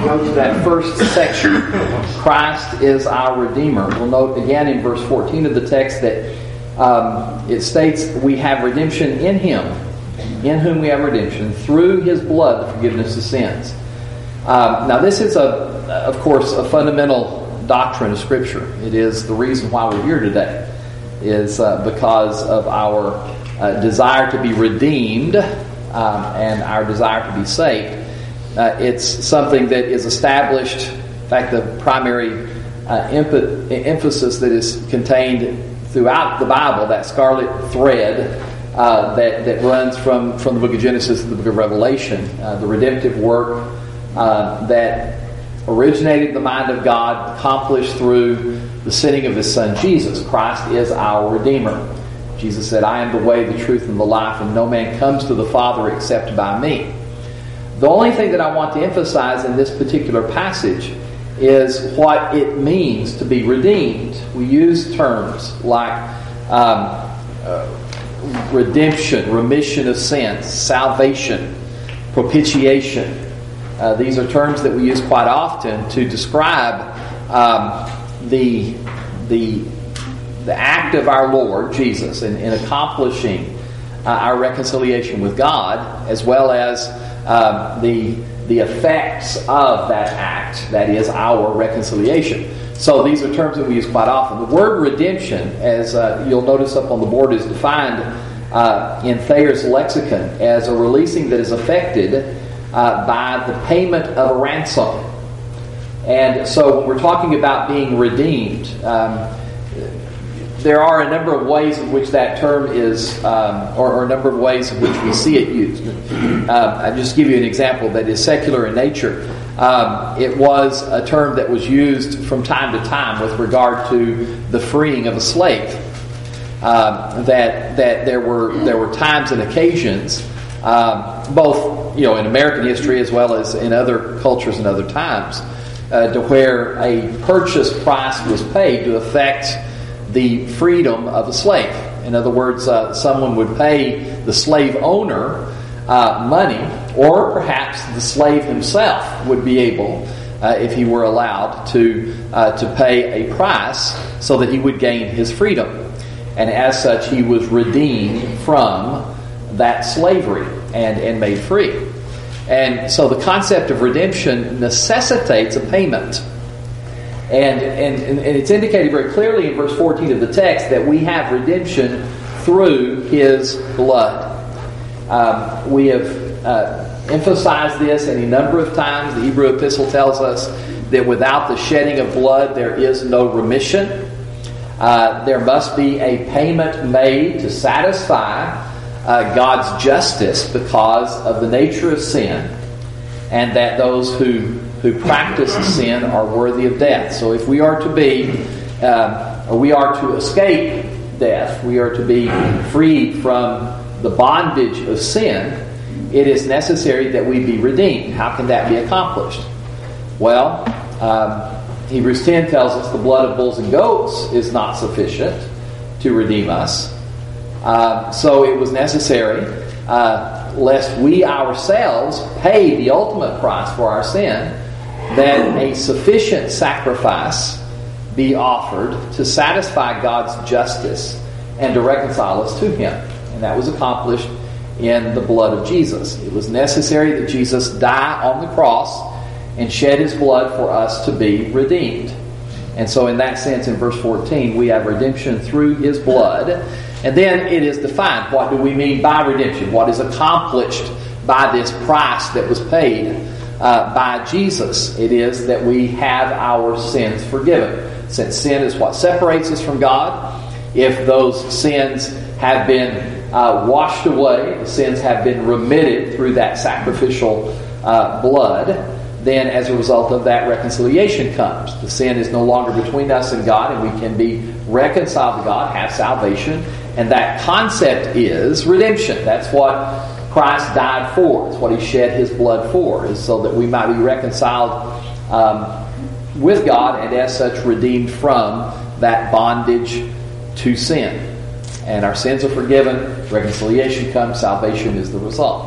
go to that first section, Christ is our Redeemer. We'll note again in verse 14 of the text that it states we have redemption in Him, in whom we have redemption, through His blood, the forgiveness of sins. Now this is, of course, a fundamental doctrine of Scripture. It is the reason why we're here today, is because of our desire to be redeemed and our desire to be saved. It's something that is established. In fact, the primary emphasis that is contained throughout the Bible, that scarlet thread that runs from the book of Genesis to the book of Revelation, the redemptive work that originated in the mind of God, accomplished through the sending of His Son Jesus. Christ is our Redeemer. Jesus said, I am the way, the truth, and the life, and no man comes to the Father except by me. The only thing that I want to emphasize in this particular passage is what it means to be redeemed. We use terms like redemption, remission of sins, salvation, propitiation. These are terms that we use quite often to describe the act of our Lord Jesus in accomplishing our reconciliation with God, as well as the effects of that act, that is our reconciliation. So these are terms that we use quite often. The word redemption, as you'll notice up on the board, is defined in Thayer's lexicon as a releasing that is effected by the payment of a ransom. And so when we're talking about being redeemed, there are a number of ways in which that term is, or a number of ways in which we see it used. I'll just give you an example that is secular in nature. It was a term that was used from time to time with regard to the freeing of a slave. That there were times and occasions, both in American history as well as in other cultures and other times, to where a purchase price was paid to effect the freedom of a slave. In other words, someone would pay the slave owner money, or perhaps the slave himself would be able, if he were allowed, to pay a price so that he would gain his freedom. And as such, he was redeemed from that slavery and made free. And so the concept of redemption necessitates a payment. And it's indicated very clearly in verse 14 of the text that we have redemption through His blood. We have emphasized this any number of times. The Hebrew epistle tells us that without the shedding of blood there is no remission. There must be a payment made to satisfy God's justice because of the nature of sin, and that those who practice sin are worthy of death. So if we are to escape death, we are to be freed from the bondage of sin, it is necessary that we be redeemed. How can that be accomplished? Well, Hebrews 10 tells us the blood of bulls and goats is not sufficient to redeem us. So it was necessary, lest we ourselves pay the ultimate price for our sin, that a sufficient sacrifice be offered to satisfy God's justice and to reconcile us to Him. And that was accomplished in the blood of Jesus. It was necessary that Jesus die on the cross and shed His blood for us to be redeemed. And so in that sense, in verse 14, we have redemption through His blood. And then it is defined. What do we mean by redemption? What is accomplished by this price that was paid by Jesus? It is that we have our sins forgiven. Since sin is what separates us from God, if those sins have been washed away, the sins have been remitted through that sacrificial blood, then as a result of that, reconciliation comes. The sin is no longer between us and God, and we can be reconciled to God, have salvation. And that concept is redemption. That's what Christ died for. It's what He shed His blood for, is so that we might be reconciled with God, and as such redeemed from that bondage to sin. And our sins are forgiven, reconciliation comes, salvation is the result.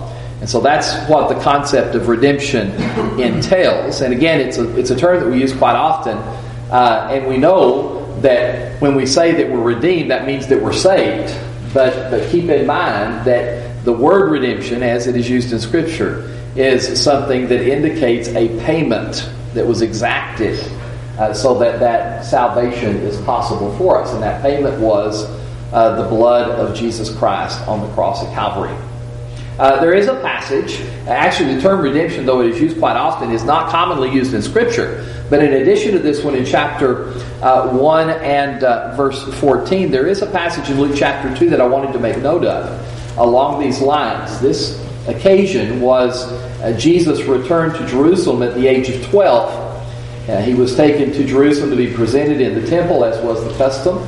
And so that's what the concept of redemption entails. And again, it's a term that we use quite often. And we know that when we say that we're redeemed, that means that we're saved. But keep in mind that the word redemption, as it is used in Scripture, is something that indicates a payment that was exacted so that salvation is possible for us. And that payment was the blood of Jesus Christ on the cross of Calvary. There is a passage, actually the term redemption, though it is used quite often, is not commonly used in Scripture. But in addition to this one, in chapter 1 and verse 14, there is a passage in Luke chapter 2 that I wanted to make note of along these lines. This occasion was Jesus returned to Jerusalem at the age of 12. He was taken to Jerusalem to be presented in the temple, as was the custom.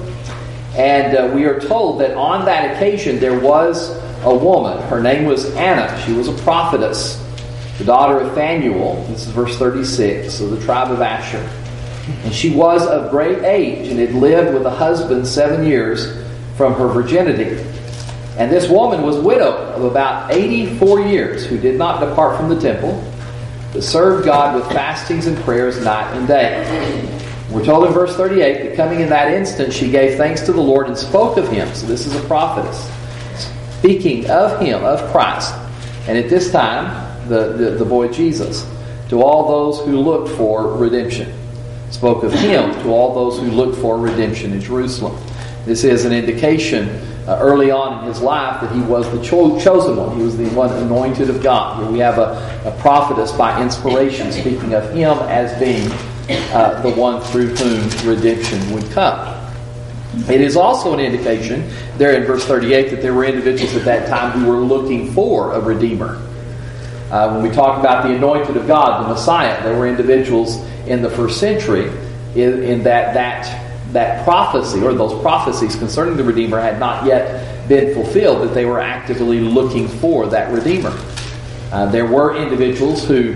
And we are told that on that occasion there was a woman. Her name was Anna. She was a prophetess, the daughter of Phanuel. This is verse 36, of the tribe of Asher. And she was of great age and had lived with a husband 7 years from her virginity. And this woman was widowed of about 84 years, who did not depart from the temple, but served God with fastings and prayers night and day. We're told in verse 38 that coming in that instant, she gave thanks to the Lord and spoke of Him. So this is a prophetess speaking of Him, of Christ. And at this time, the boy Jesus, to all those who looked for redemption. Spoke of Him to all those who looked for redemption in Jerusalem. This is an indication early on in His life that He was the chosen one. He was the one anointed of God. Here we have a prophetess by inspiration speaking of Him as being the one through whom redemption would come. It is also an indication there in verse 38 that there were individuals at that time who were looking for a Redeemer. When we talk about the anointed of God, the Messiah, there were individuals in the first century in that prophecy, or those prophecies concerning the Redeemer, had not yet been fulfilled, but they were actively looking for that Redeemer. There were individuals who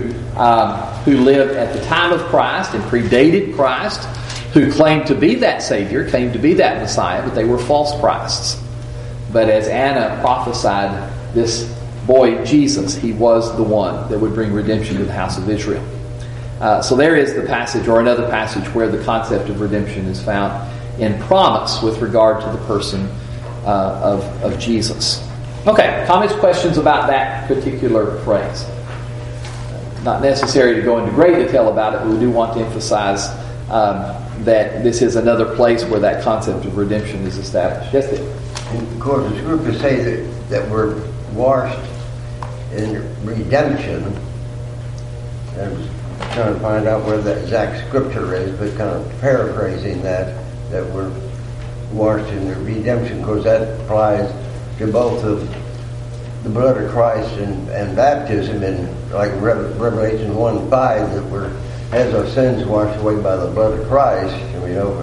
lived at the time of Christ and predated Christ, who claimed to be that Savior, claimed to be that Messiah, but they were false Christs. But as Anna prophesied, this boy Jesus, he was the one that would bring redemption to the house of Israel. So there is the passage, or another passage, where the concept of redemption is found in promise with regard to the person of Jesus. Okay, comments, questions about that particular phrase? Not necessary to go into great detail about it, but we do want to emphasize that this is another place where that concept of redemption is established. Yes, Dave? And of course, the scriptures say that we're washed in redemption. I was trying to find out where that exact scripture is, but kind of paraphrasing that we're washed in the redemption. Of course, that applies to both of the blood of Christ and baptism, and like Revelation 1:5, that we're as our sins washed away by the blood of Christ. And we know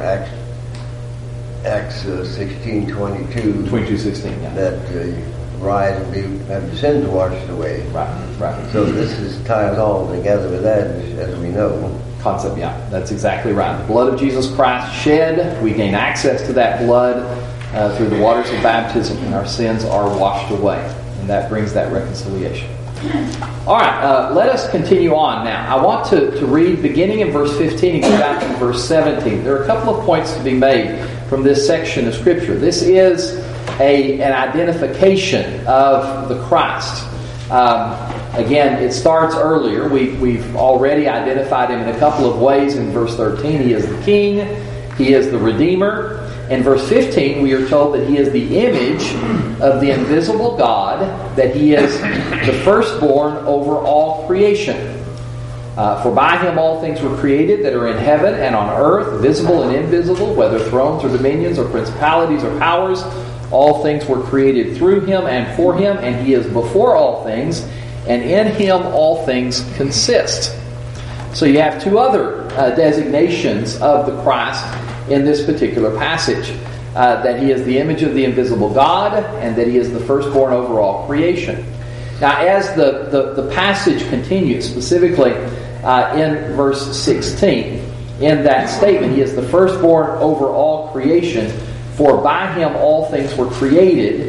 Acts 16:22, 22:16, yeah. that rise and have the sins washed away. Right. So this ties all together with that, as we know. Concept, yeah, that's exactly right. The blood of Jesus Christ shed, we gain access to that blood through the waters of baptism, and our sins are washed away. And that brings that reconciliation. All right, let us continue on now. I want to read beginning in verse 15 and go back to verse 17. There are a couple of points to be made from this section of Scripture. This is an identification of the Christ. Again, it starts earlier. We've already identified Him in a couple of ways in verse 13. He is the King. He is the Redeemer. In verse 15, we are told that He is the image of the invisible God, that He is the firstborn over all creation. For by Him all things were created that are in heaven and on earth, visible and invisible, whether thrones or dominions or principalities or powers. All things were created through Him and for Him, and He is before all things, and in Him all things consist. So you have two other designations of the Christ in this particular passage. That He is the image of the invisible God, and that He is the firstborn over all creation. Now, as the passage continues, specifically in verse 16, in that statement, He is the firstborn over all creation, for by Him all things were created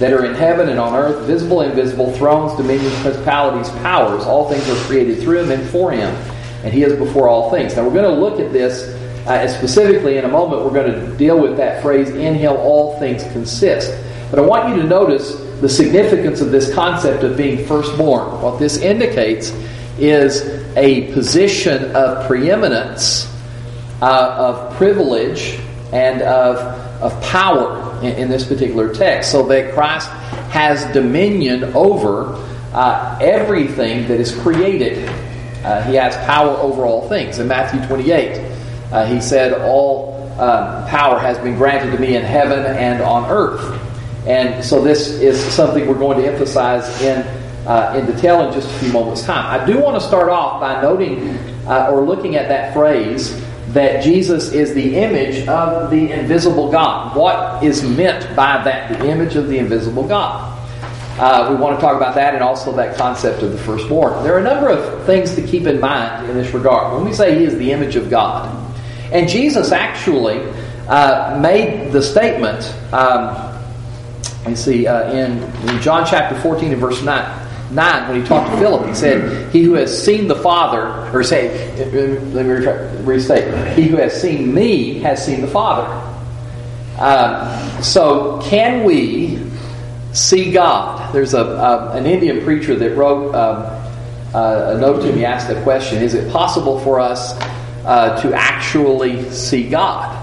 that are in heaven and on earth, visible and invisible, thrones, dominions, principalities, powers. All things are created through Him and for Him, and He is before all things. Now we're going to look at this specifically in a moment. We're going to deal with that phrase, in Him all things consist. But I want you to notice the significance of this concept of being firstborn. What this indicates is a position of preeminence, of privilege, and of power in this particular text, so that Christ has dominion over everything that is created. He has power over all things. In Matthew 28, He said, all power has been granted to me in heaven and on earth. And so this is something we're going to emphasize in detail in just a few moments' time. I do want to start off by noting or looking at that phrase that Jesus is the image of the invisible God. What is meant by that, the image of the invisible God? We want to talk about that and also that concept of the firstborn. There are a number of things to keep in mind in this regard. When we say He is the image of God, and Jesus actually made the statement, in John chapter 14 and verse 9, when He talked to Philip, He said, he who has seen the Father, let me restate, he who has seen me has seen the Father. So can we see God? There's an Indian preacher that wrote a note to me, asked the question, is it possible for us to actually see God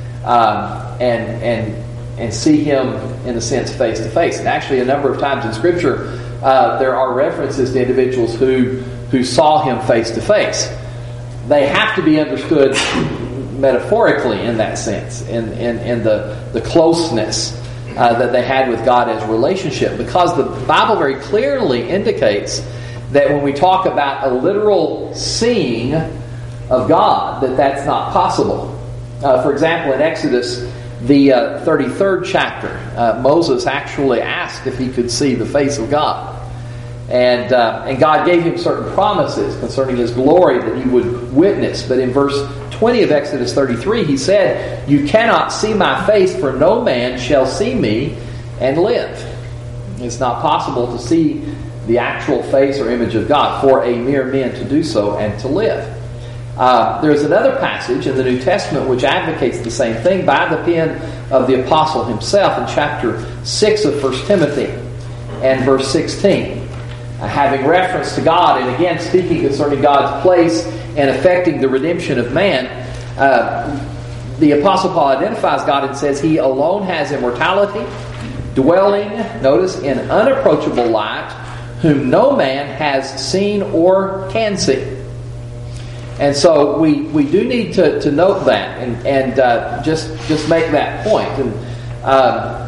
and see Him in a sense face to face? And actually a number of times in Scripture there are references to individuals who saw Him face to face. They have to be understood metaphorically in that sense, in the closeness that they had with God as a relationship, because the Bible very clearly indicates that when we talk about a literal seeing of God, that's not possible. For example, in Exodus, the 33rd chapter, Moses actually asked if he could see the face of God. And God gave him certain promises concerning His glory that he would witness. But in verse 20 of Exodus 33, He said, "You cannot see my face, for no man shall see me and live." It's not possible to see the actual face or image of God for a mere man to do so and to live. There's another passage in the New Testament which advocates the same thing by the pen of the apostle himself in chapter 6 of 1 Timothy and verse 16. Having reference to God, and again speaking concerning God's place and affecting the redemption of man, the Apostle Paul identifies God and says He alone has immortality, dwelling, notice, in unapproachable light, whom no man has seen or can see. And so we do need to note that and just make that point. And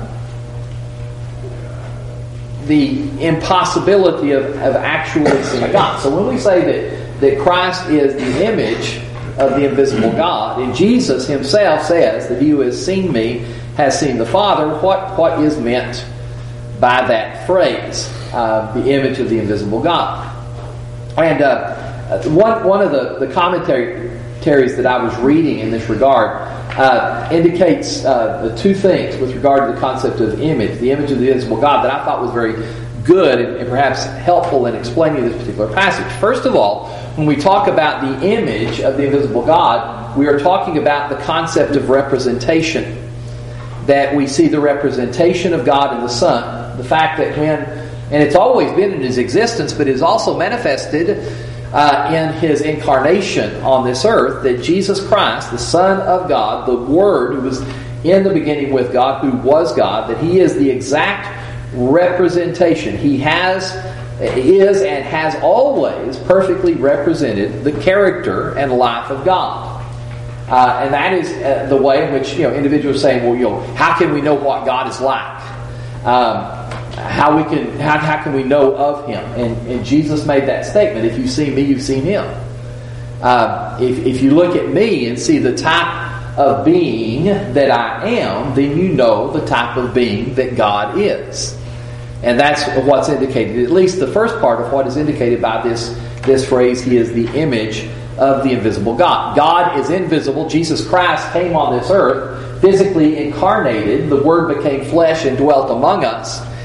the impossibility of actually seeing God. So when we say that Christ is the image of the invisible God, and Jesus Himself says that He who has seen me has seen the Father, what is meant by that phrase, the image of the invisible God? And one of the commentaries that I was reading in this regard indicates the two things with regard to the concept of image, the image of the invisible God, that I thought was very good and perhaps helpful in explaining this particular passage. First of all, when we talk about the image of the invisible God, we are talking about the concept of representation. That we see the representation of God in the Son. The fact that and it's always been in His existence, but it is also manifested in His incarnation on this earth, that Jesus Christ, the Son of God, the Word who was in the beginning with God, who was God, that He is the exact representation. He is and has always perfectly represented the character and life of God. And that is the way in which individuals are saying, well, how can we know what God is like? How can we know of Him? And Jesus made that statement: if you see me, you've seen Him. If you look at me and see the type of being that I am, then you know the type of being that God is. And that's what's indicated, at least the first part of what is indicated by this phrase, He is the image of the invisible God. God is invisible. Jesus Christ came on this earth, physically incarnated. The Word became flesh and dwelt among us.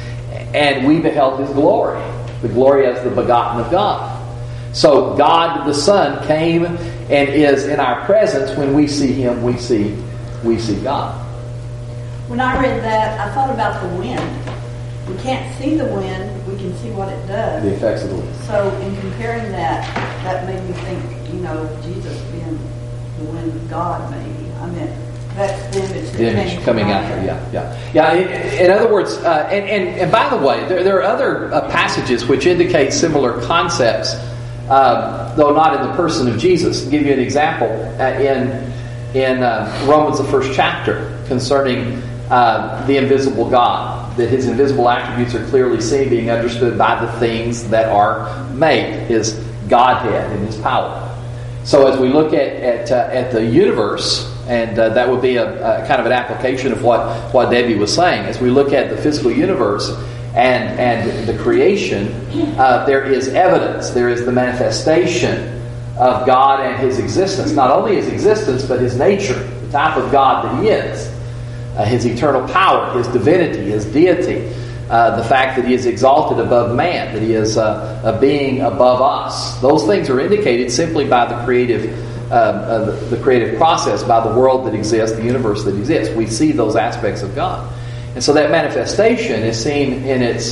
and we beheld His glory, the glory as the begotten of God. So God the Son came and is in our presence. When we see Him, we see God. When I read that, I thought about the wind. We can't see the wind, we can see what it does. The effects of the wind. So in comparing that made me think, Jesus being the wind of God, maybe. I meant that's the image. The image coming out there, yeah. In other words, and by the way, there are other passages which indicate similar concepts, though not in the person of Jesus. I'll give you an example in Romans, the first chapter, concerning the invisible God. That His invisible attributes are clearly seen, being understood by the things that are made, His Godhead and His power. So as we look at the universe, and that would be a kind of an application of what Debbie was saying, as we look at the physical universe and the creation, there is evidence, there is the manifestation of God and His existence. Not only His existence, but His nature, the type of God that He is. His eternal power, His divinity, His deity, the fact that He is exalted above man, that He is a being above us. Those things are indicated simply by the creative process, by the world that exists, the universe that exists. We see those aspects of God. And so that manifestation is seen in its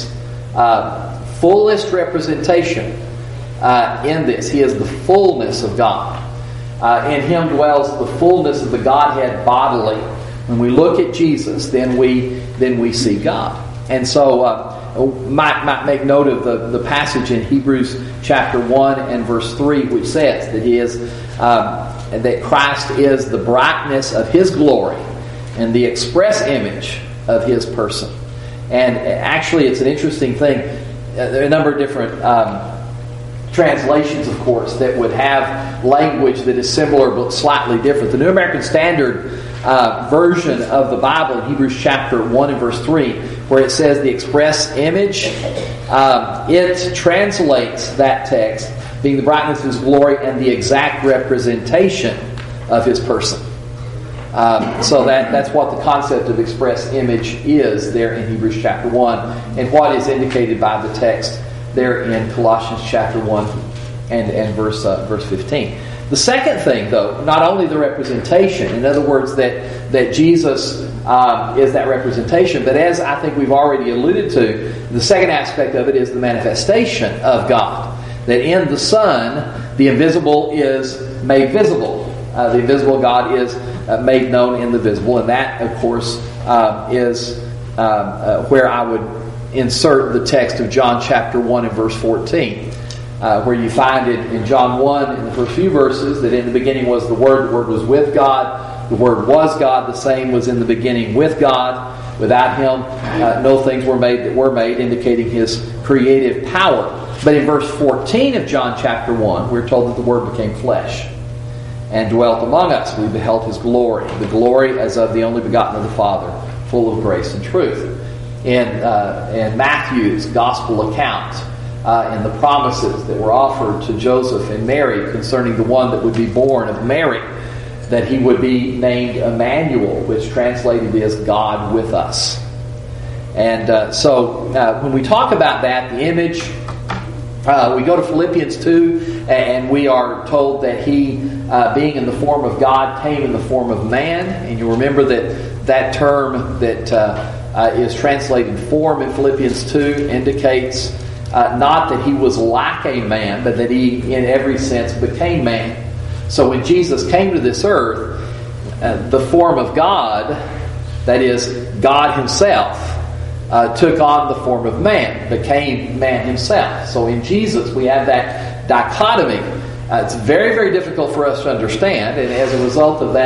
fullest representation in this. He is the fullness of God. In Him dwells the fullness of the Godhead bodily. When we look at Jesus, then we see God. And so might make note of the passage in Hebrews chapter 1 and verse 3, which says that He is that Christ is the brightness of His glory and the express image of His person. And actually, it's an interesting thing. There are a number of different translations, of course, that would have language that is similar but slightly different. The New American Standard version of the Bible in Hebrews chapter 1 and verse 3, where it says the express image, it translates that text being the brightness of His glory and the exact representation of His person. So that's what the concept of express image is there in Hebrews chapter 1, and what is indicated by the text there in Colossians chapter 1 and verse 15. The second thing, though, not only the representation, in other words, that Jesus is that representation, but as I think we've already alluded to, the second aspect of it is the manifestation of God. That in the Son, the invisible is made visible. The invisible God is made known in the visible, and that, of course, is where I would insert the text of John chapter 1 and verse 14. Where you find it in John 1 in the first few verses that in the beginning was the Word was with God, the Word was God, the same was in the beginning with God. Without Him, no things were made that were made, indicating His creative power. But in verse 14 of John chapter 1, we're told that the Word became flesh and dwelt among us. We beheld His glory, the glory as of the only begotten of the Father, full of grace and truth. In Matthew's gospel account, and the promises that were offered to Joseph and Mary concerning the one that would be born of Mary, that he would be named Emmanuel, which translated is God with us. And so when we talk about that, the image, we go to Philippians 2, and we are told that He, being in the form of God, came in the form of man. And you remember that term that is translated form in Philippians 2 indicates not that He was like a man, but that He, in every sense, became man. So when Jesus came to this earth, the form of God, that is, God Himself, took on the form of man, became man Himself. So in Jesus, we have that dichotomy. It's very, very difficult for us to understand, and as a result of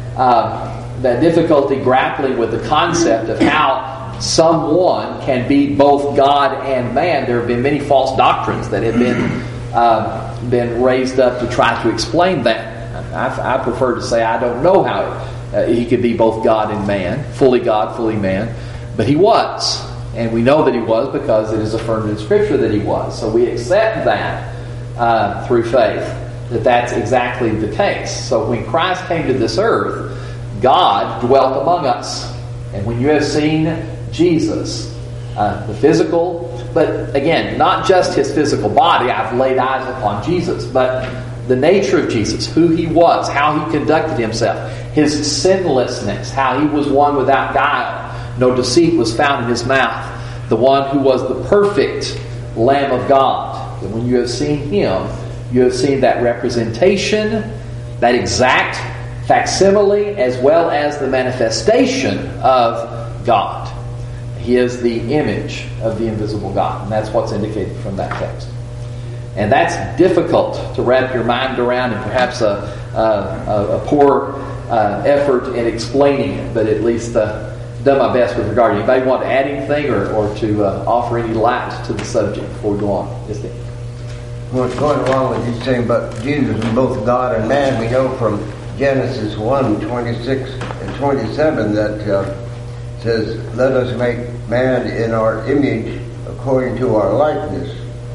that difficulty grappling with the concept of how someone can be both God and man, there have been many false doctrines that have been raised up to try to explain that. I prefer to say I don't know how He could be both God and man, fully God, fully man, but He was. And we know that He was because it is affirmed in Scripture that He was. So we accept that through faith, that that's exactly the case. So when Christ came to this earth, God dwelt among us. And when you have seen Jesus, the physical, but again, not just his physical body. I've laid eyes upon Jesus, but the nature of Jesus, who he was, how he conducted himself, his sinlessness, how he was one without guile. No deceit was found in his mouth. The one who was the perfect Lamb of God. And when you have seen him, you have seen that representation, that exact facsimile, as well as the manifestation of God. He is the image of the invisible God. And that's what's indicated from that text. And that's difficult to wrap your mind around, and perhaps a poor effort in explaining it, but at least done my best with regard to it. Anybody want to add anything or to offer any light to the subject before we go on? Yes, Dan. Well, going along with you saying about Jesus is both God and man, we know from Genesis 1:26 and 27 that says, "Let us make man in our image according to our likeness."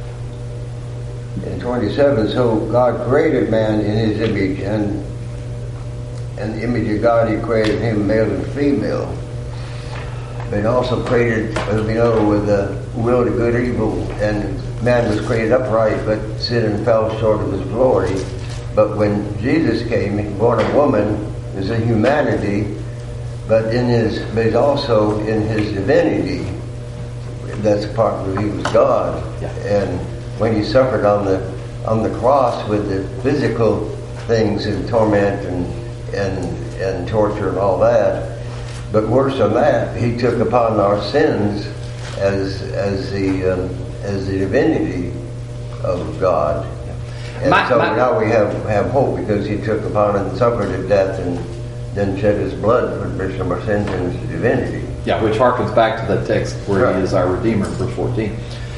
In 27, so God created man in his image, and in the image of God he created him male and female. But he also created, as we know, with the will to good and evil, and man was created upright, but sin fell short of his glory. But when Jesus came, born of woman, is a humanity, but he's also in his divinity. That's part of he was God. Yeah. And when he suffered on the cross with the physical things and torment and torture and all that, but worse than that, he took upon our sins as the divinity of God. And now we have hope because he took upon and suffered at death and then shed his blood for the remission of our sins in his divinity. Yeah, which harkens back to the text where he is our Redeemer in verse 14.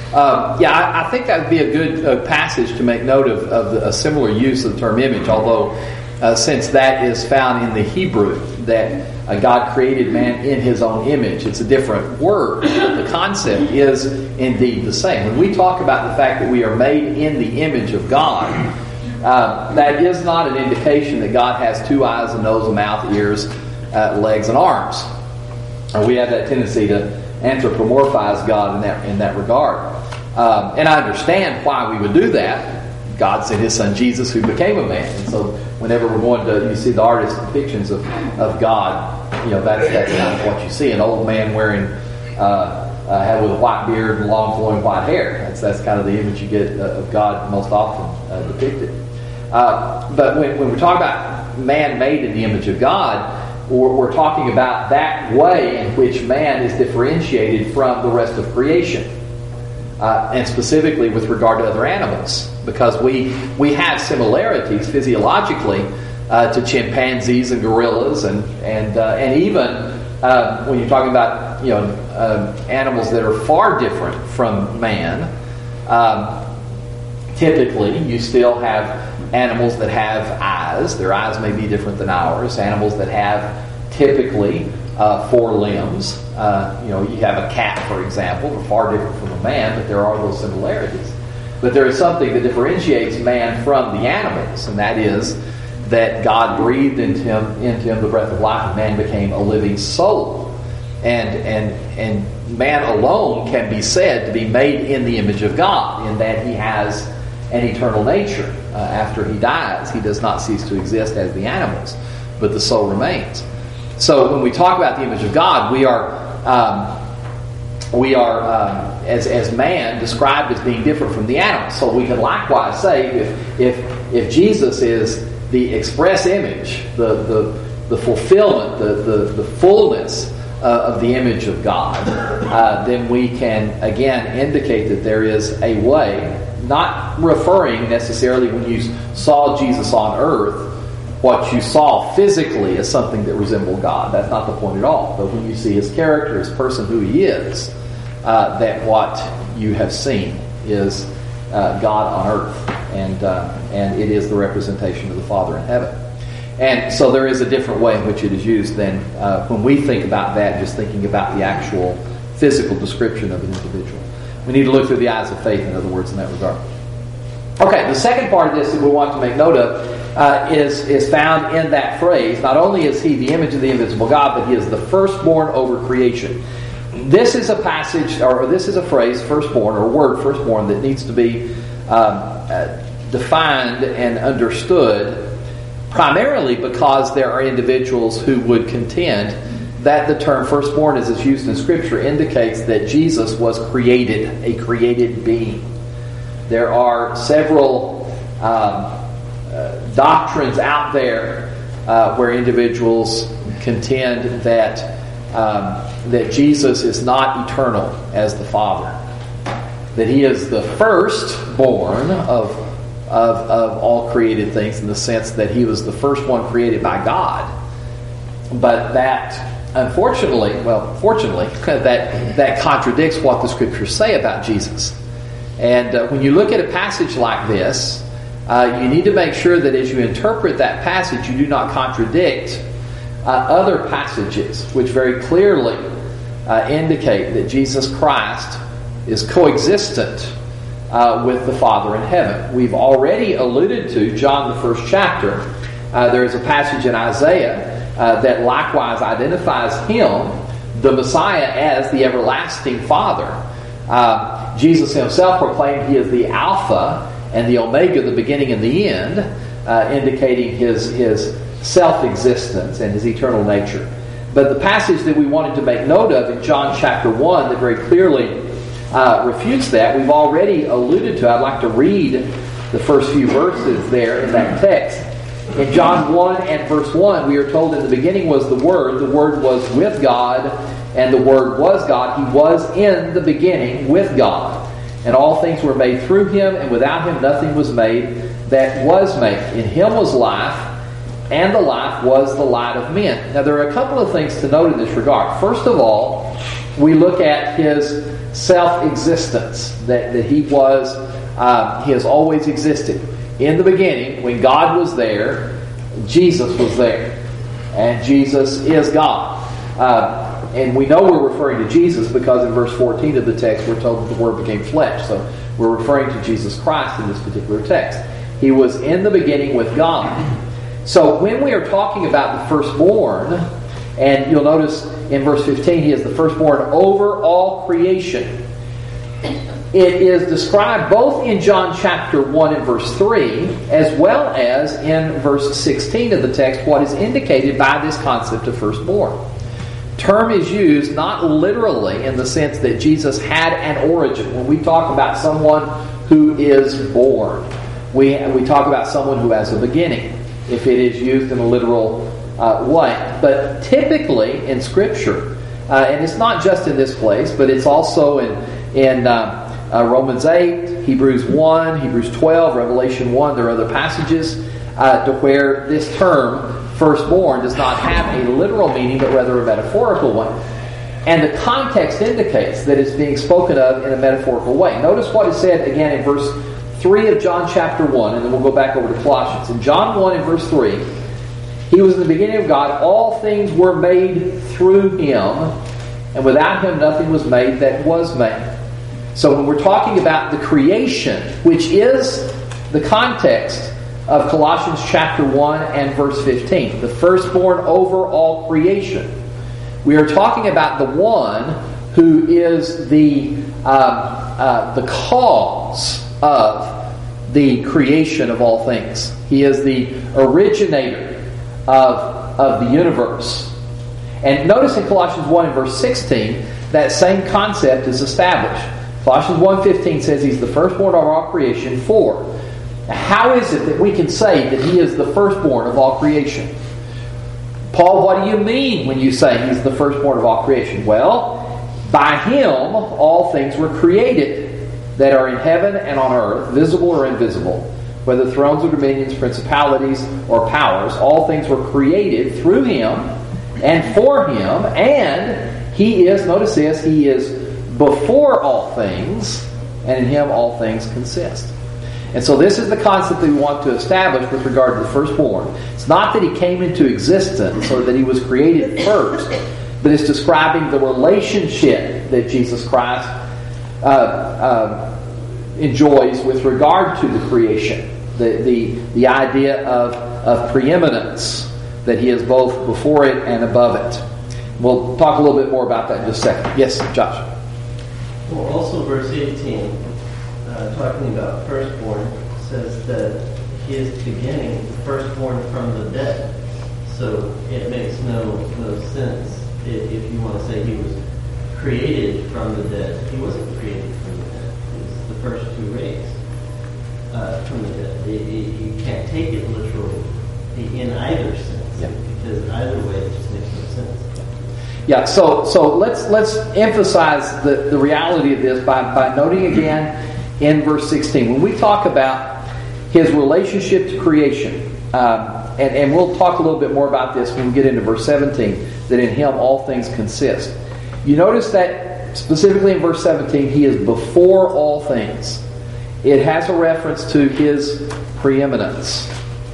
I think that would be a good passage to make note of a similar use of the term image, although since that is found in the Hebrew, that God created man in his own image. It's a different word, but the concept is indeed the same. When we talk about the fact that we are made in the image of God, that is not an indication that God has two eyes, a nose, a mouth, ears, legs, and arms. We have that tendency to anthropomorphize God in that regard. And I understand why we would do that. God sent his son Jesus, who became a man. And so whenever we're going to, you see the artist depictions of God, that's kind of what you see. An old man wearing, with a white beard and long flowing white hair. That's kind of the image you get of God most often depicted. But when we talk about man made in the image of God, we're talking about that way in which man is differentiated from the rest of creation. And specifically with regard to other animals, because we have similarities physiologically to chimpanzees and gorillas, and even when you're talking about animals that are far different from man. Typically, you still have animals that have eyes. Their eyes may be different than ours. Animals that have typically 4 limbs. You have a cat, for example. They're far different from a man, but there are those similarities. But there is something that differentiates man from the animals, and that is that God breathed into him the breath of life, and man became a living soul. And man alone can be said to be made in the image of God, in that he has an eternal nature. After he dies, he does not cease to exist as the animals, but the soul remains. So when we talk about the image of God, we are as man described as being different from the animals. So we can likewise say if Jesus is the express image, the fulfillment, the fullness of the image of God, then we can again indicate that there is a way, not referring necessarily when you saw Jesus on earth, what you saw physically as something that resembled God. That's not the point at all. But when you see his character, his person, who he is, that what you have seen is God on earth, and it is the representation of the Father in heaven. And so there is a different way in which it is used than when we think about that, just thinking about the actual physical description of an individual. We need to look through the eyes of faith, in other words, in that regard. Okay, the second part of this that we want to make note of is found in that phrase. Not only is he the image of the invisible God, but he is the firstborn over creation. This is a passage, or this is a phrase, firstborn, or word firstborn, that needs to be defined and understood, primarily because there are individuals who would contend that the term firstborn, as it's used in Scripture, indicates that Jesus was created, a created being. There are several doctrines out there where individuals contend that Jesus is not eternal as the Father, that He is the firstborn of all created things, in the sense that He was the first one created by God, but that fortunately, that contradicts what the Scriptures say about Jesus. And when you look at a passage like this, you need to make sure that as you interpret that passage, you do not contradict other passages which very clearly indicate that Jesus Christ is coexistent with the Father in heaven. We've already alluded to John the 1st chapter. There is a passage in Isaiah that likewise identifies Him, the Messiah, as the everlasting Father. Jesus Himself proclaimed He is the Alpha and the Omega, the beginning and the end, indicating His self-existence and His eternal nature. But the passage that we wanted to make note of in John chapter 1 that very clearly refutes that, we've already alluded to. I'd like to read the first few verses there in that text. In John 1 and verse 1, we are told, in the beginning was the Word was with God, and the Word was God. He was in the beginning with God. And all things were made through Him, and without Him nothing was made that was made. In Him was life, and the life was the light of men. Now, there are a couple of things to note in this regard. First of all, we look at His self-existence, that He has always existed. In the beginning, when God was there, Jesus was there. And Jesus is God. And we know we're referring to Jesus because in verse 14 of the text we're told that the Word became flesh. So we're referring to Jesus Christ in this particular text. He was in the beginning with God. So when we are talking about the firstborn, and you'll notice in verse 15, He is the firstborn over all creation. It is described both in John chapter 1 and verse 3, as well as in verse 16 of the text, what is indicated by this concept of firstborn. Term is used not literally in the sense that Jesus had an origin. When we talk about someone who is born, we talk about someone who has a beginning, if it is used in a literal way. But typically in Scripture, and it's not just in this place, but it's also in Romans 8, Hebrews 1, Hebrews 12, Revelation 1. There are other passages to where this term, firstborn, does not have a literal meaning, but rather a metaphorical one. And the context indicates that it's being spoken of in a metaphorical way. Notice what is said again in verse 3 of John chapter 1, and then we'll go back over to Colossians. In John 1 and verse 3, He was in the beginning of God. All things were made through Him, and without Him nothing was made that was made. So when we're talking about the creation, which is the context of Colossians chapter 1 and verse 15, the firstborn over all creation, we are talking about the one who is the cause of the creation of all things. He is the originator of the universe. And notice in Colossians 1 and verse 16, that same concept is established. Colossians 1:15 says He's the firstborn of all creation. For how is it that we can say that He is the firstborn of all creation? Paul, what do you mean when you say He's the firstborn of all creation? Well, by Him all things were created that are in heaven and on earth, visible or invisible, whether thrones or dominions, principalities or powers. All things were created through Him and for Him, and He is, notice this, He is before all things, and in Him all things consist. And so this is the concept that we want to establish with regard to the firstborn. It's not that He came into existence or that He was created first, but it's describing the relationship that Jesus Christ enjoys with regard to the creation. The idea of preeminence, that He is both before it and above it. We'll talk a little bit more about that in just a second. Yes, Josh. Well, also verse 18, talking about firstborn, says that he is beginning, firstborn from the dead. So it makes no sense if you want to say he was created from the dead. He wasn't created from the dead. He was the first to raise from the dead. You can't take it literally in either sense, because either way it just makes no sense. Yeah, so let's emphasize the reality of this by noting again in verse 16. When we talk about his relationship to creation, and we'll talk a little bit more about this when we get into verse 17, that in him all things consist. You notice that specifically in verse 17, he is before all things. It has a reference to his preeminence.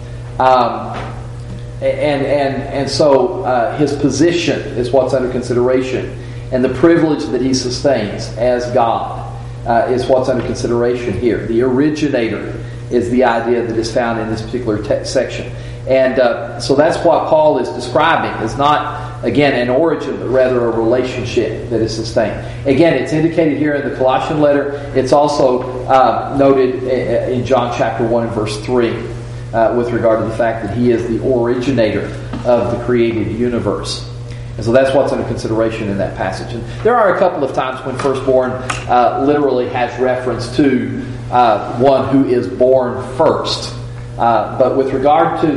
And so his position is what's under consideration. And the privilege that he sustains as God is what's under consideration here. The originator is the idea that is found in this particular section. And so that's what Paul is describing. It's not, again, an origin, but rather a relationship that is sustained. Again, it's indicated here in the Colossian letter. It's also noted in John chapter 1 and verse 3 with regard to the fact that he is the originator of the created universe. And so that's what's under consideration in that passage. And there are a couple of times when firstborn literally has reference to one who is born first. But with regard to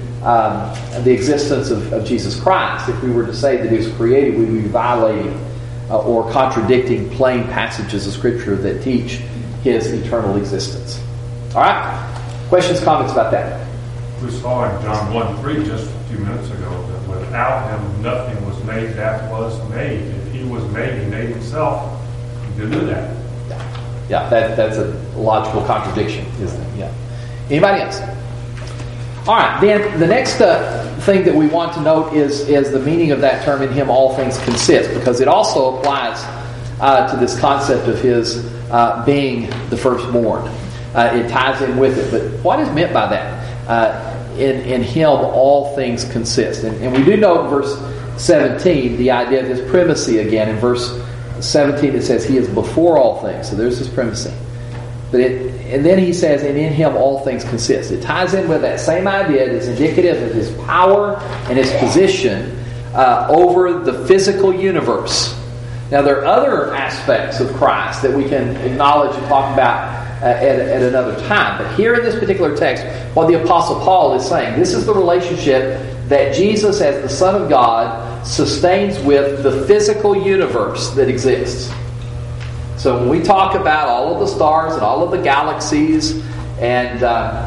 the existence of Jesus Christ, if we were to say that he was created, we would be violating or contradicting plain passages of Scripture that teach his eternal existence. All right? Questions, comments about that? We saw in John 1:3 just a few minutes ago that without him nothing was made that was made. If he was made, he made himself. He didn't do that. Yeah, that's a logical contradiction, isn't it? Yeah. Anybody else? All right, then the next thing that we want to note is the meaning of that term, in him all things consist, because it also applies to this concept of his being the firstborn. It ties in with it. But what is meant by that? In him all things consist. And we do note in verse 17 the idea of his primacy again. In verse 17 it says he is before all things. So there's his primacy. And then he says, and in him all things consist. It ties in with that same idea. It is indicative of his power and his position over the physical universe. Now there are other aspects of Christ that we can acknowledge and talk about at another time. But here in this particular text, what the Apostle Paul is saying, this is the relationship that Jesus as the Son of God sustains with the physical universe that exists. So when we talk about all of the stars and all of the galaxies and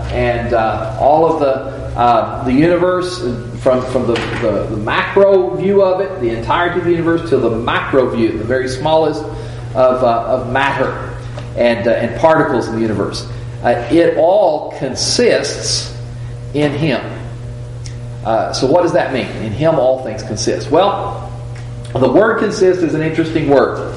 all of the universe, from the macro view of it, the entirety of the universe, to the macro view, the very smallest of matter and particles in the universe, it all consists in Him. So what does that mean? In Him all things consist. Well, the word consist is an interesting word.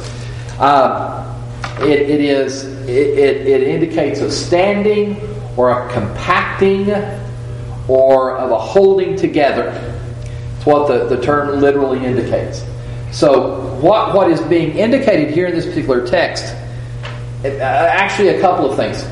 It indicates a standing or a compacting or of a holding together. It's what the term literally indicates. So what is being indicated here in this particular text, actually a couple of things.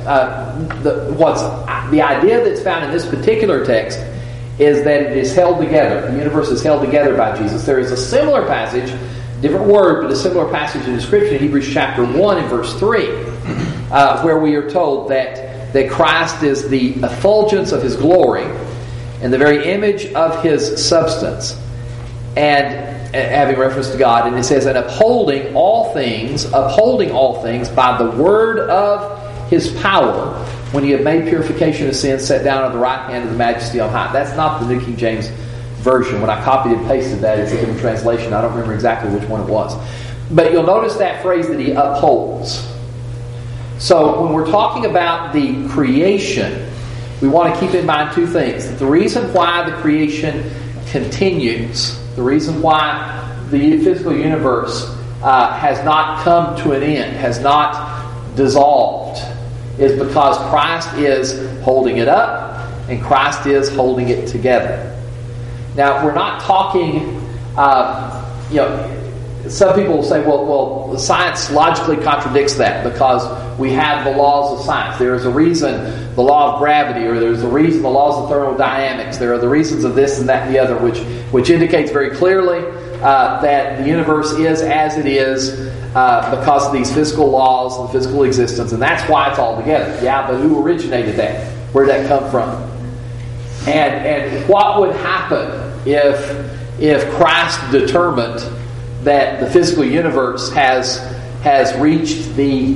The idea that's found in this particular text is that it is held together. The universe is held together by Jesus. There is a similar passage, different word, but a similar passage in the Scripture in Hebrews chapter 1 and verse 3, where we are told that Christ is the effulgence of His glory and the very image of His substance, and having reference to God. And it says, and upholding all things by the word of His power, when He had made purification of sins, sat down on the right hand of the Majesty on high. That's not the New King James Version. When I copied and pasted that, it's a different translation. I don't remember exactly which one it was. But you'll notice that phrase that He upholds. So when we're talking about the creation, we want to keep in mind two things. The reason why the creation continues, the reason why the physical universe has not come to an end, has not dissolved, is because Christ is holding it up and Christ is holding it together. Now, we're not talking some people will say, well, science logically contradicts that because we have the laws of science. There is a reason the law of gravity, or there's a reason the laws of thermodynamics. There are the reasons of this and that and the other, which indicates very clearly that the universe is as it is because of these physical laws and physical existence, and that's why it's all together. Yeah, but who originated that? Where did that come from? And what would happen if Christ determined that the physical universe has reached the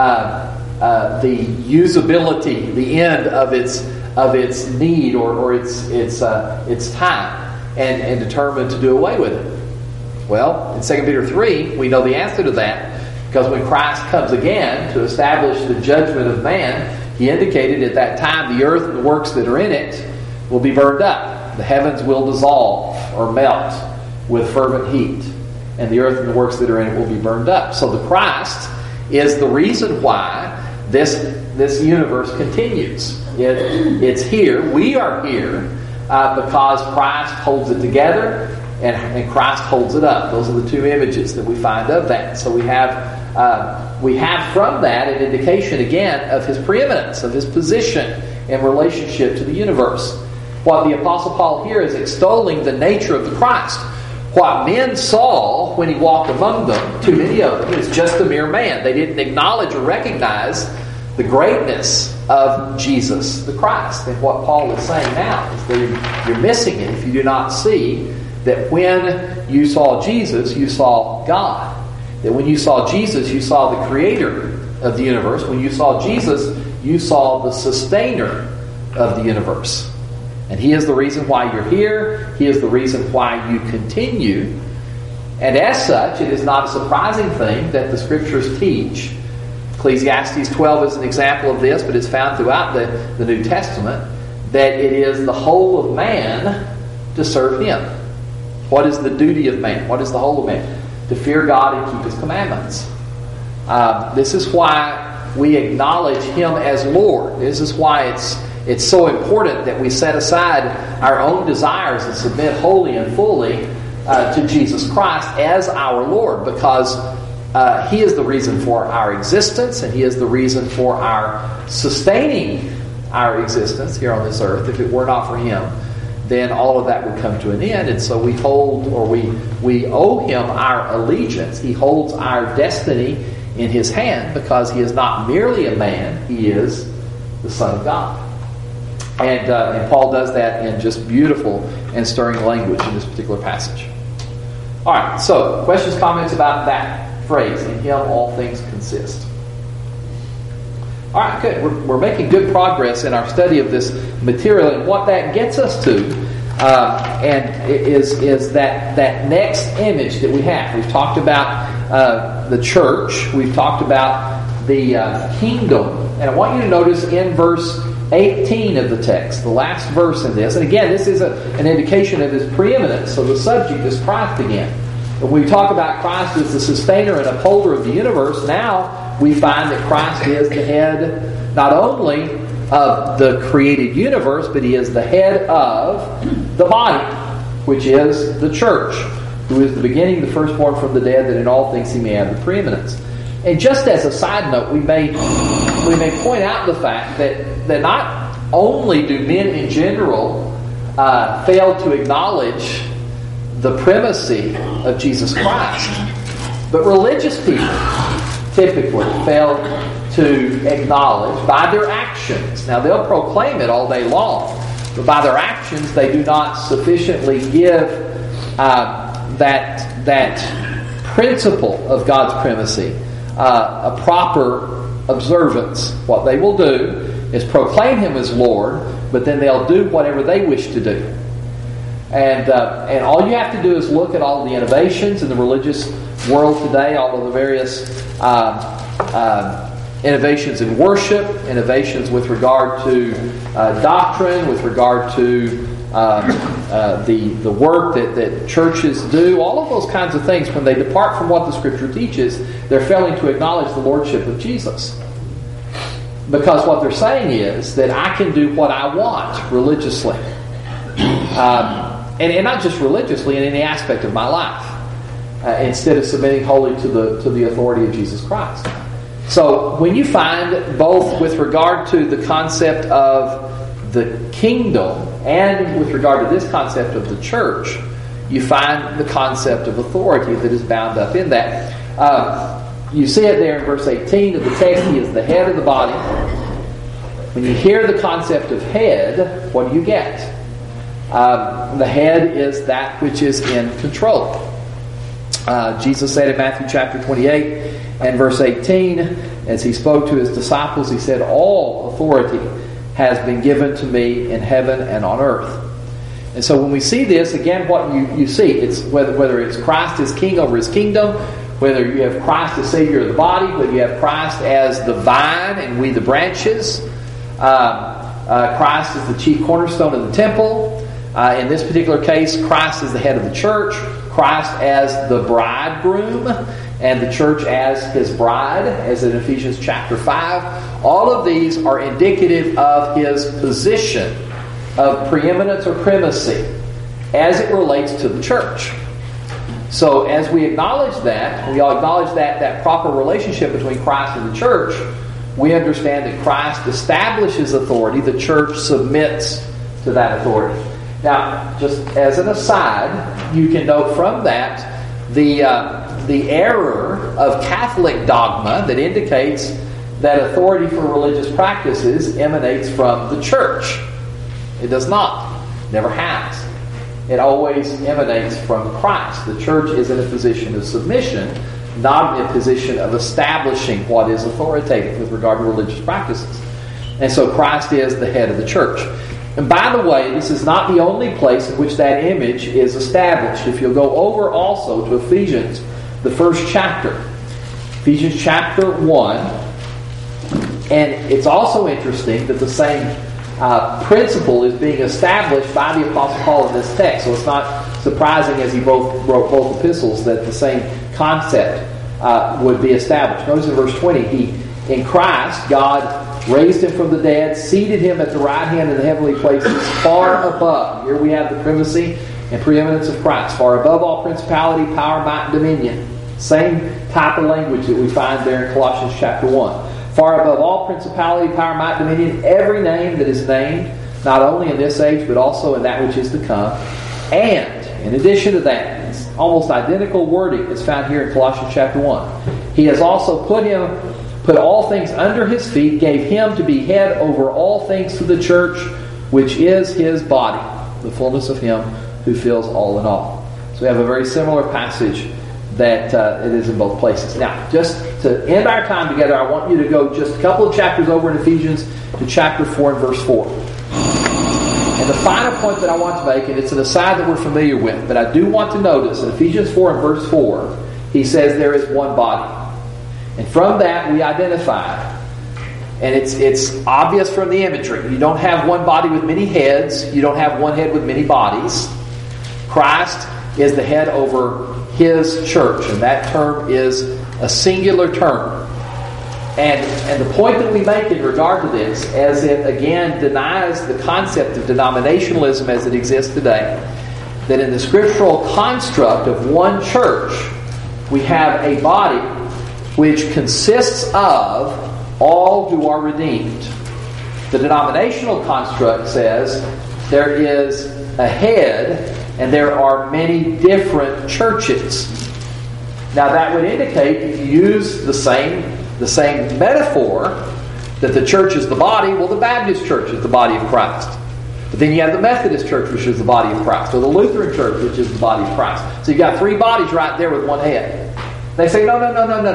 usability, the end of its need or its time, and determined to do away with it? Well, in 2 Peter 3, we know the answer to that, because when Christ comes again to establish the judgment of man, He indicated at that time the earth and the works that are in it will be burned up. The heavens will dissolve or melt with fervent heat, and the earth and the works that are in it will be burned up. So the Christ is the reason why this universe continues. It's here. We are here because Christ holds it together, and Christ holds it up. Those are the two images that we find of that. So we have from that an indication again of His preeminence, of His position in relationship to the universe. What the Apostle Paul here is extolling the nature of the Christ. What men saw when He walked among them, too many of them, is just a mere man. They didn't acknowledge or recognize the greatness of Jesus the Christ. And what Paul is saying now is that you're missing it if you do not see that when you saw Jesus, you saw God. That when you saw Jesus, you saw the Creator of the universe. When you saw Jesus, you saw the Sustainer of the universe. And He is the reason why you're here. He is the reason why you continue. And as such, it is not a surprising thing that the Scriptures teach. Ecclesiastes 12 is an example of this, but it's found throughout the New Testament, that it is the whole of man to serve Him. What is the duty of man? What is the whole of man? To fear God and keep His commandments. This is why we acknowledge Him as Lord. This is why it's so important that we set aside our own desires and submit wholly and fully to Jesus Christ as our Lord, because He is the reason for our existence, and He is the reason for our sustaining our existence here on this earth. If it were not for Him, then all of that would come to an end. And so we hold, or we owe Him our allegiance. He holds our destiny in His hand, because He is not merely a man, He is the Son of God. And Paul does that in just beautiful and stirring language in this particular passage. All right, so questions, comments about that phrase, in Him all things consist. All right, good. We're making good progress in our study of this material, and what that gets us to is that next image that we have. We've talked about the church. We've talked about the kingdom. And I want you to notice in verse 18 of the text, the last verse in this. And again, this is an indication of His preeminence. So the subject is Christ again. When we talk about Christ as the sustainer and upholder of the universe, now we find that Christ is the head not only of the created universe, but He is the head of the body, which is the church, who is the beginning, the firstborn from the dead, that in all things He may have the preeminence. And just as a side note, we may point out the fact that not only do men in general fail to acknowledge the primacy of Jesus Christ, but religious people typically fail to acknowledge by their actions. Now, they'll proclaim it all day long, but by their actions they do not sufficiently give that principle of God's primacy a proper observance. What they will do is proclaim Him as Lord, but then they'll do whatever they wish to do. And all you have to do is look at all the innovations in the religious world today, all of the various innovations in worship, innovations with regard to doctrine, with regard to the work that churches do, all of those kinds of things. When they depart from what the Scripture teaches, they're failing to acknowledge the Lordship of Jesus. Because what they're saying is that I can do what I want religiously. And not just religiously, in any aspect of my life. instead of submitting wholly to the authority of Jesus Christ. So when you find both with regard to the concept of the kingdom and with regard to this concept of the church, you find the concept of authority that is bound up in that. You see it there in verse 18 of the text. He is the head of the body. When you hear the concept of head, what do you get? The head is that which is in control. Jesus said in Matthew chapter 28 and verse 18, as he spoke to his disciples, he said, "All authority has been given to me in heaven and on earth." And so when we see this, again, what you see, it's whether it's Christ as king over his kingdom, whether you have Christ as Savior of the body, whether you have Christ as the vine and we the branches, Christ is the chief cornerstone of the temple. In this particular case, Christ is the head of the church, Christ as the bridegroom, and the church as his bride, as in Ephesians chapter 5. All of these are indicative of his position of preeminence or primacy as it relates to the church. So as we acknowledge that, we all acknowledge that proper relationship between Christ and the church, we understand that Christ establishes authority, the church submits to that authority. Now, just as an aside, you can note from that the error of Catholic dogma that indicates that authority for religious practices emanates from the church. It does not. Never has. It always emanates from Christ. The church is in a position of submission, not in a position of establishing what is authoritative with regard to religious practices. And so Christ is the head of the church. And by the way, this is not the only place in which that image is established. If you'll go over also to Ephesians, the first chapter, Ephesians chapter 1, and it's also interesting that the same principle is being established by the Apostle Paul in this text. So it's not surprising, as he wrote both epistles, that the same concept would be established. Notice in verse 20, in Christ, God raised him from the dead, seated him at the right hand in the heavenly places, far above. Here we have the primacy and preeminence of Christ. Far above all principality, power, might, and dominion. Same type of language that we find there in Colossians chapter 1. Far above all principality, power, might, dominion, every name that is named, not only in this age, but also in that which is to come. And, in addition to that, it's almost identical wording that's found here in Colossians chapter 1. He has also put all things under his feet, gave him to be head over all things to the church, which is his body, the fullness of him who fills all in all. So we have a very similar passage that it is in both places. Now, just to end our time together, I want you to go just a couple of chapters over in Ephesians to chapter 4 and verse 4. And the final point that I want to make, and it's an aside that we're familiar with, but I do want to notice in Ephesians 4 and verse 4, he says there is one body. And from that we identify, and it's obvious from the imagery, you don't have one body with many heads, you don't have one head with many bodies. Christ is the head over his church, and that term is a singular term. And the point that we make in regard to this, as it again denies the concept of denominationalism as it exists today, that in the scriptural construct of one church, we have a body which consists of all who are redeemed. The denominational construct says there is a head and there are many different churches. Now that would indicate, if you use the same metaphor, that the church is the body, well, the Baptist church is the body of Christ. But then you have the Methodist church, which is the body of Christ, or the Lutheran church, which is the body of Christ. So you've got three bodies right there with one head. They say, no.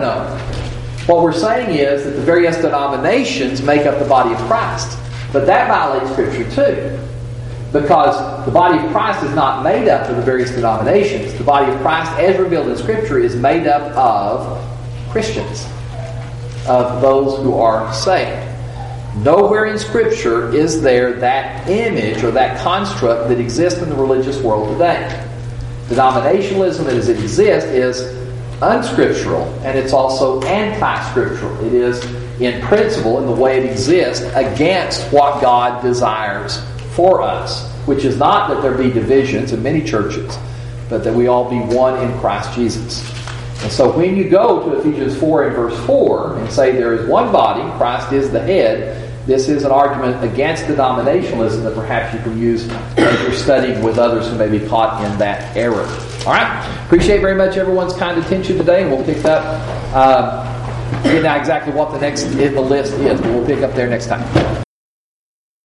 What we're saying is that the various denominations make up the body of Christ. But that violates Scripture too. Because the body of Christ is not made up of the various denominations. The body of Christ, as revealed in Scripture, is made up of Christians, of those who are saved. Nowhere in Scripture is there that image or that construct that exists in the religious world today. Denominationalism as it exists is unscriptural, and it's also anti-scriptural. It is, in principle, in the way it exists, against what God desires for us, which is not that there be divisions in many churches, but that we all be one in Christ Jesus. And so when you go to Ephesians 4 and verse 4 and say there is one body, Christ is the head, this is an argument against denominationalism that perhaps you can use as you're studying with others who may be caught in that error. All right? Appreciate very much everyone's kind attention today, and we'll pick up, now exactly what the next in the list is, but we'll pick up there next time.